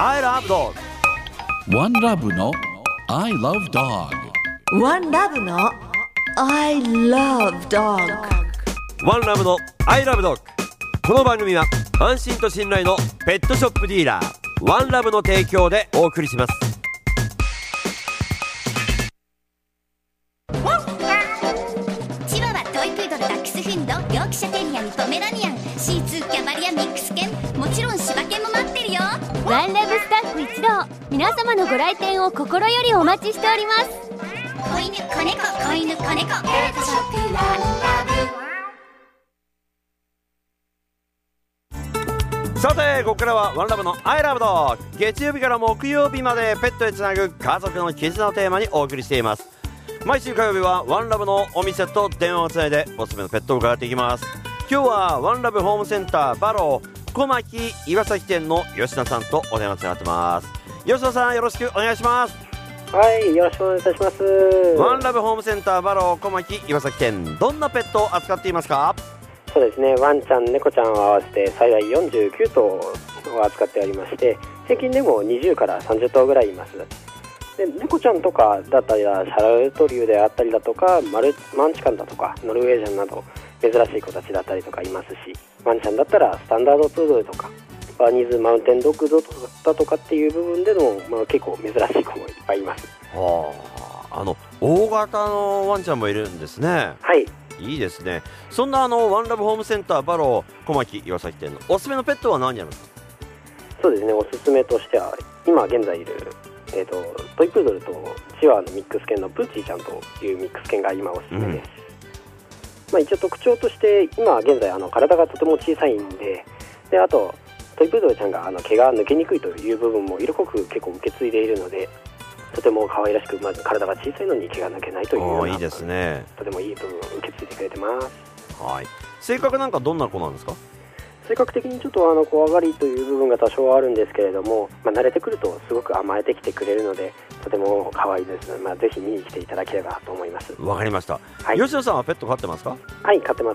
I love dog。 One Love の I love dog。 One Love の I love dog。 One Love の I love dog。 この番組は安心と信頼のペットショップディーラーワンラブの提供でお送りします。 チワワ、トイプードル、ダックスフンド、ヨークシャテリアン、ポメラニアン、シーツー、キャバリア、ミックス犬、もちろん柴犬も待ってるよ。 ワンラブスタッフ一同、皆様のご来店を心よりお待ちしております。 子犬、子猫、子犬、子猫、ペットショップワンラブ。 さてここからはワンラブの I love dog。 月曜日から木曜日までペットへつなぐ家族の絆をテーマにお送りしています。毎週火曜日はワンラブのお店と電話をつないでおすすめのペットを伺っていきます。今日はワンラブホームセンターバロー小牧岩崎店の吉田さんとお電話つながってます。吉田さん、よろしくお願いします。 はい、よろしくお願いいたします。 ワンラブホームセンターバロー小牧岩崎店、どんなペットを扱っていますか？ そうですね、ワンちゃん、猫ちゃんを合わせて最大49頭を扱っておりまして、平均でも20から30頭ぐらいいます。で、猫ちゃんとかだったりはシャラルトリューであったりだとかマンチカンだとかノルウェージャンなど珍しい子たちだったりとかいますし、ワンちゃんだったらスタンダードプードルとかバーニーズマウンテンドッグだとかっていう部分での、結構珍しい子もいっぱいいます。 大型のワンちゃんもいるんですね。 はい、 いいですね。そんなワンラブホームセンターバロー小牧岩崎店のおすすめのペットは何になるんですか？ そうですね、おすすめとしては今現在いる、トイプードルとチワワのミックス犬のプーチーちゃんというミックス犬が今おすすめです。一応特徴として今現在体がとても小さいんで、あとトイプードルちゃんが毛が抜けにくいという部分も色濃く結構受け継いでいるので、とても可愛らしく、体が小さいのに毛が抜けないというような、 いいですね。 とてもいい部分を受け継いでくれてます。 はい。性格なんかどんな子なんですか？ 性格的にちょっと怖がりという部分が多少はあるんですけれども、慣れてくるとすごく甘えてきてくれるのでとても可愛いです。ぜひ見に来ていただければと思います。 わかりました、 はい、 吉野さんはペット飼ってますか？ はい、飼ってます。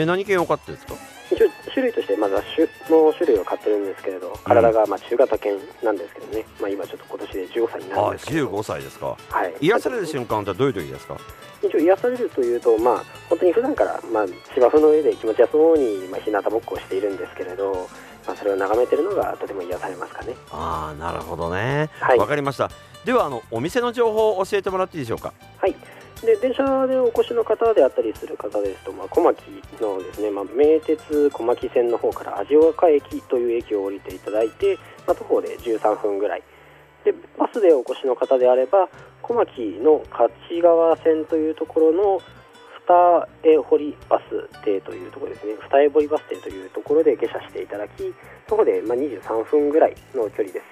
何犬を飼ってるんですか？ 一応種類としてまずはの種類を飼ってるんですけれど、体が中型犬なんですけどね、今ちょっと今年で15歳になるんですけど。 15歳ですか。 はい、 癒される瞬間ってどういう時ですか？ 一応癒されるというと、本当に普段から、芝生の上で気持ちよそうに、日向ぼっこをしているんですけれど、それを眺めているのがとても癒されますかね。 なるほどね。 はい、 わかりました。ではお店の情報を教えてもらっていいでしょうか？ はい。で、電車でお越しの方であったりする方ですと、小牧のですね、名鉄小牧線の方から味岡駅という駅を降りていただいて、徒歩で13分ぐらいで、バスでお越しの方であれば小牧の勝川線というところの二重堀バス停というところですね、二重堀バス停というところで下車していただき、そこで23分ぐらいの距離です。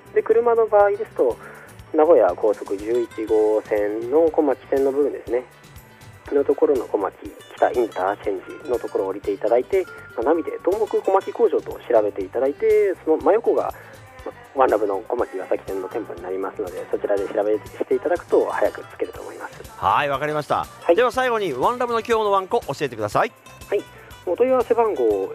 で、車の場合ですと名古屋高速11号線の小牧線の部分ですねのところの小牧北インターチェンジのところを降りていただいて、ナビで東北小牧工場と調べていただいて、その真横がワンラブの小牧岩崎店の店舗になりますので、そちらで調べしていただくと早く着けると思います。はい、 わかりました。 はい、 では最後にワンラブの今日のワンコ教えてください。 はい、お問い合わせ番号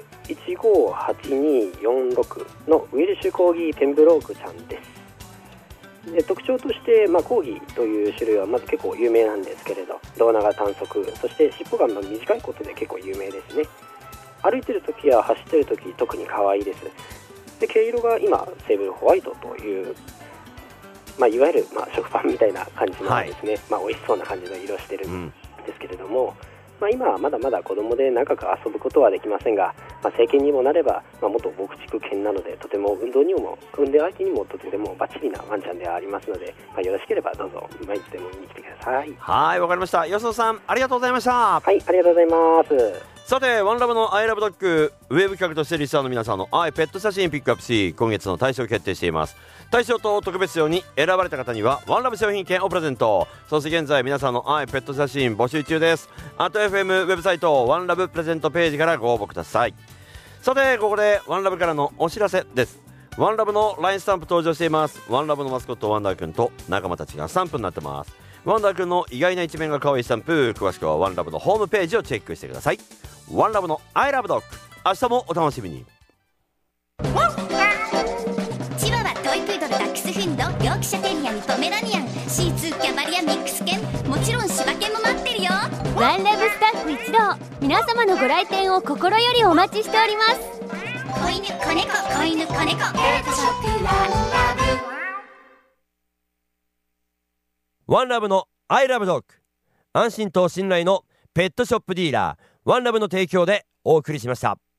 158246のウィルシュコーギーペンブロークちゃんです。で、特徴として、コーギーという種類はまず結構有名なんですけれど、胴長短足、そして尻尾が短いことで結構有名ですね。歩いてる時や走ってる時特に可愛いです。で、毛色が今セーブルホワイトという、いわゆる、食パンみたいな感じのですね、美味しそうな感じの色してるんですけれども、今はまだまだ子供で長く遊ぶことはできませんが、成犬にもなれば、元牧畜犬なのでとても運動にも相手にもとてもバッチリなワンちゃんではありますので、よろしければどうぞ毎日でも見に来てください。 はい、わかりました。吉野さん、ありがとうございました。 はい、ありがとうございます。 さて、ワンラブのアイラブドッグウェブ企画としてリスナーの皆さんの愛ペット写真ピックアップし、今月の大賞を決定しています。大賞と特別賞に選ばれた方にはワンラブ商品券をプレゼント。そして現在皆さんの愛ペット写真募集中です。@FM ウェブサイトワンラブプレゼントページからご応募ください。さて、ここでワンラブからのお知らせです。ワンラブの LINE スタンプ登場しています。ワンラブのマスコットワンダーくんと仲間たちがスタンプになってます。ワンダーくんの意外な一面が可愛いスタンプ、詳しくはワンラブのホームページをチェックしてください。ワンラブの I love dog、 明日もお楽しみに。 チワワ、トトイプードルダックスフンドヨークシャテリアにポメラニアンシーツーキャバリアミックス犬もちろん柴犬も待ってるよ。 ワンラブスタッフ一同、皆様のご来店を心よりお待ちしております。 子犬子猫子犬子猫ペットショップワンラブ。 ワンラブのアイラブドッグ、安心と信頼のペットショップディーラーワンラブの提供でお送りしました。